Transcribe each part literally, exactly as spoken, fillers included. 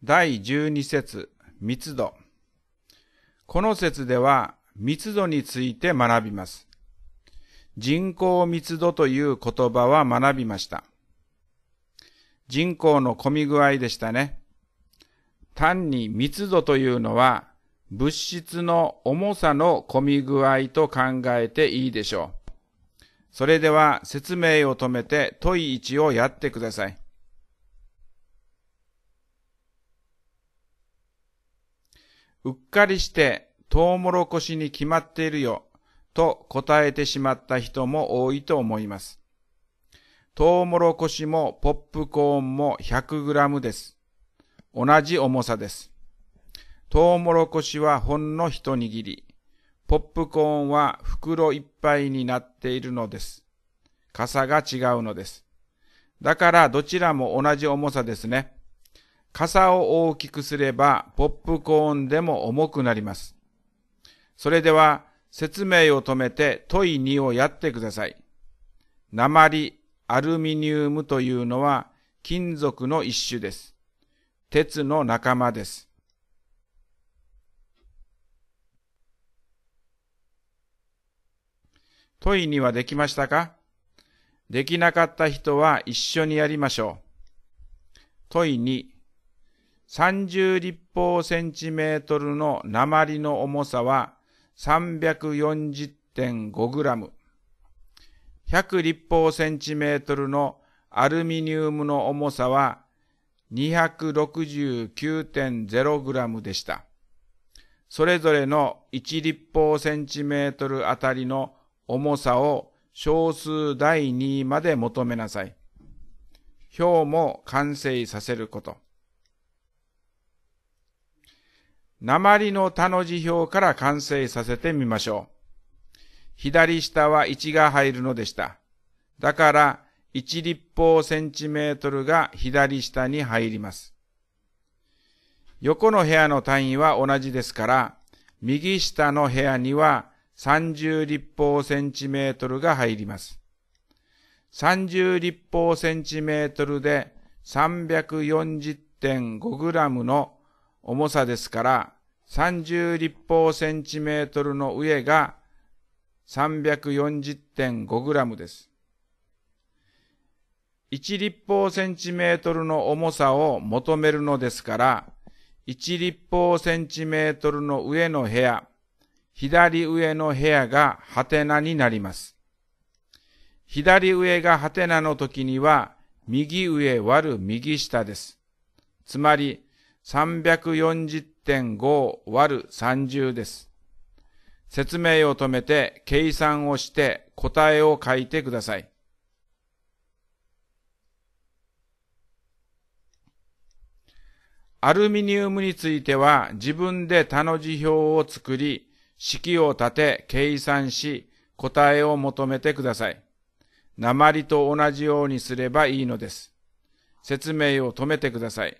だいじゅうに節、密度。この節では密度について学びます。人口密度という言葉は学びました。人口の混み具合でしたね。単に密度というのは物質の重さの混み具合と考えていいでしょう。それでは説明を止めて問いいちをやってください。うっかりしてトウモロコシに決まっているよと答えてしまった人も多いと思います。トウモロコシもポップコーンも ひゃくグラム です。同じ重さです。トウモロコシはほんの一握り、ポップコーンは袋いっぱいになっているのです。傘が違うのです。だからどちらも同じ重さですね。傘を大きくすればポップコーンでも重くなります。それでは説明を止めて問いにをやってください。鉛、アルミニウムというのは金属の一種です。鉄の仲間です。問いにはできましたか？できなかった人は一緒にやりましょう。問いに、さんじゅう立方センチメートルの鉛の重さは さんびゃくよんじゅうてんごグラム。ひゃく立方センチメートルのアルミニウムの重さは にひゃくろくじゅうきゅうてんゼログラム でした。それぞれのいち立方センチメートルあたりの重さを小数だいにまで求めなさい。表も完成させること。鉛の田の字表から完成させてみましょう。左下はいちが入るのでした。だからいち立方センチメートルが左下に入ります。横の部屋の単位は同じですから、右下の部屋にはさんじゅう立方センチメートルが入ります。さんじゅう立方センチメートルで さんびゃくよんじゅうてんごグラム の重さですから、さんじゅう立方センチメートルの上が さんびゃくよんじゅうてんごグラム です。いち立方センチメートルの重さを求めるのですから、いち立方センチメートルの上の部屋、左上の部屋がハテナになります。左上がハテナの時には、右上割る右下です。つまり、さんびゃくよんじゅうてんご割るさんじゅうです。説明を止めて計算をして答えを書いてください。アルミニウムについては自分で田の字表を作り、式を立て計算し答えを求めてください。鉛と同じようにすればいいのです。説明を止めてください。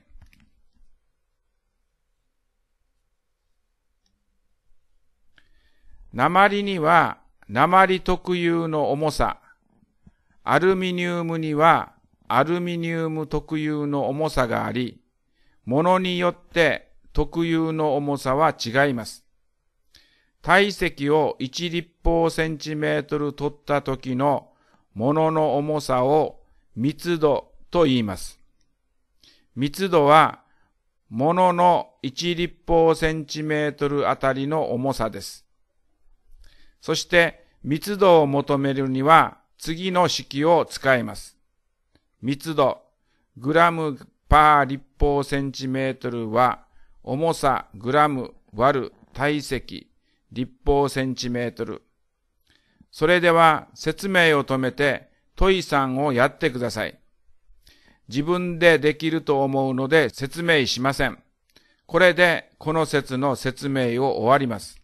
鉛には鉛特有の重さ、アルミニウムにはアルミニウム特有の重さがあり、ものによって特有の重さは違います。体積をいち立方センチメートル取った時のものの重さを密度と言います。密度はもののいち立方センチメートルあたりの重さです。そして密度を求めるには次の式を使います。密度、グラムパー立方センチメートルは重さグラム割る体積立方センチメートル。それでは説明を止めて問いさんをやってください。自分でできると思うので説明しません。これでこの節の説明を終わります。